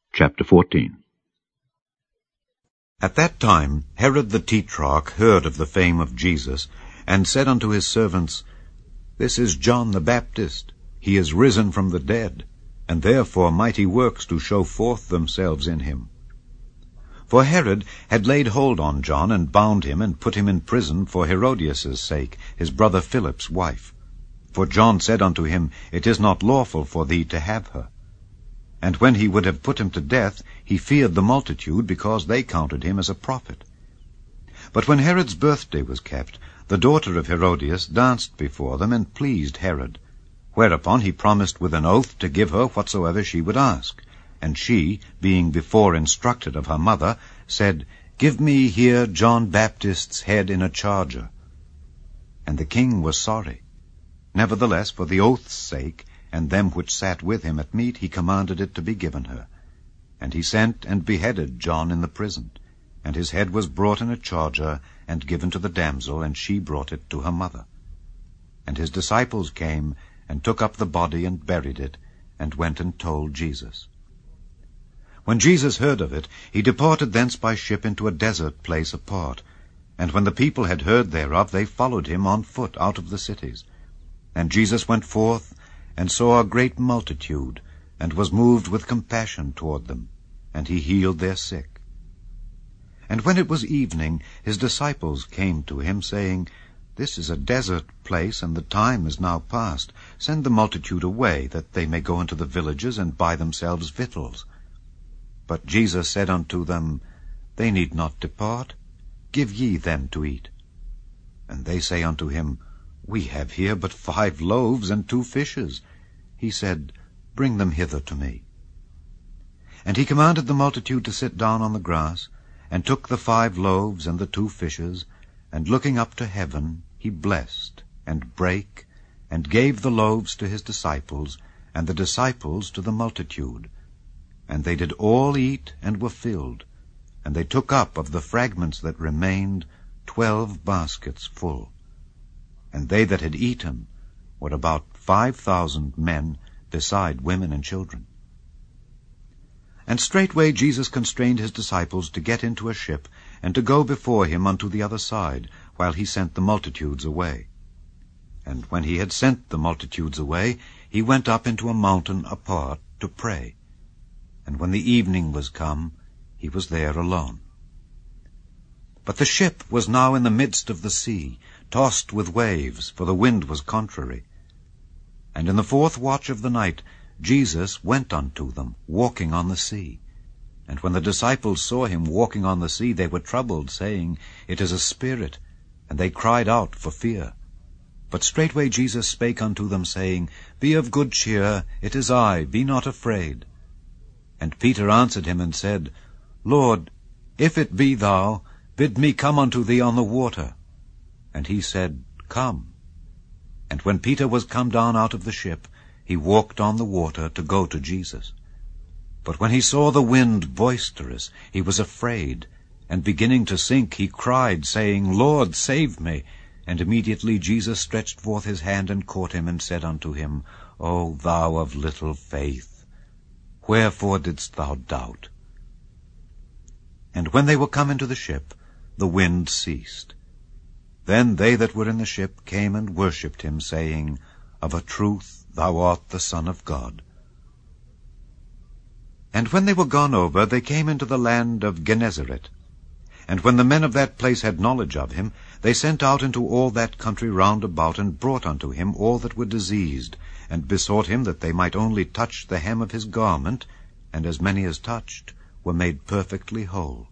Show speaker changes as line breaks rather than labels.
Chapter 14.
At that time Herod the Tetrarch heard of the fame of Jesus, and said unto his servants, This is John the Baptist. He is risen from the dead, and therefore mighty works do show forth themselves in him. For Herod had laid hold on John, and bound him, and put him in prison for Herodias' sake, his brother Philip's wife. For John said unto him, It is not lawful for thee to have her. And when he would have put him to death, he feared the multitude, because they counted him as a prophet. But when Herod's birthday was kept, the daughter of Herodias danced before them, and pleased Herod. Whereupon he promised with an oath to give her whatsoever she would ask. And she, being before instructed of her mother, said, Give me here John Baptist's head in a charger. And the king was sorry. Nevertheless, for the oath's sake, and them which sat with him at meat, he commanded it to be given her. And he sent and beheaded John in the prison. And his head was brought in a charger, and given to the damsel, and she brought it to her mother. And his disciples came, and took up the body, and buried it, and went and told Jesus. When Jesus heard of it, he departed thence by ship into a desert place apart. And when the people had heard thereof, they followed him on foot out of the cities. And Jesus went forth, and saw a great multitude, and was moved with compassion toward them, and he healed their sick. And when it was evening, his disciples came to him, saying, This is a desert place, and the time is now past. Send the multitude away, that they may go into the villages, and buy themselves victuals. But Jesus said unto them, They need not depart. Give ye them to eat. And they say unto him, We have here but 5 loaves and 2 fishes. He said, Bring them hither to me. And he commanded the multitude to sit down on the grass, and took the 5 loaves and the 2 fishes, and looking up to heaven, he blessed, and brake, and gave the loaves to his disciples, and the disciples to the multitude. And they did all eat, and were filled. And they took up of the fragments that remained 12 baskets full. And they that had eaten were about 5,000 men, beside women and children. And straightway Jesus constrained his disciples to get into a ship, and to go before him unto the other side, while he sent the multitudes away. And when he had sent the multitudes away, he went up into a mountain apart to pray. And when the evening was come, he was there alone. But the ship was now in the midst of the sea, tossed with waves, for the wind was contrary. And in the 4th watch of the night Jesus went unto them, walking on the sea. And when the disciples saw him walking on the sea, they were troubled, saying, It is a spirit. And they cried out for fear. But straightway Jesus spake unto them, saying, Be of good cheer, it is I, be not afraid. And Peter answered him and said, Lord, if it be thou, bid me come unto thee on the water. And he said, Come. And when Peter was come down out of the ship, he walked on the water to go to Jesus. But when he saw the wind boisterous, he was afraid, and beginning to sink, he cried, saying, Lord, save me. And immediately Jesus stretched forth his hand, and caught him, and said unto him, O thou of little faith, wherefore didst thou doubt? And when they were come into the ship, the wind ceased. Then they that were in the ship came and worshipped him, saying, Of a truth thou art the Son of God. And when they were gone over, they came into the land of Gennesaret. And when the men of that place had knowledge of him, they sent out into all that country round about, and brought unto him all that were diseased, and besought him that they might only touch the hem of his garment, and as many as touched were made perfectly whole.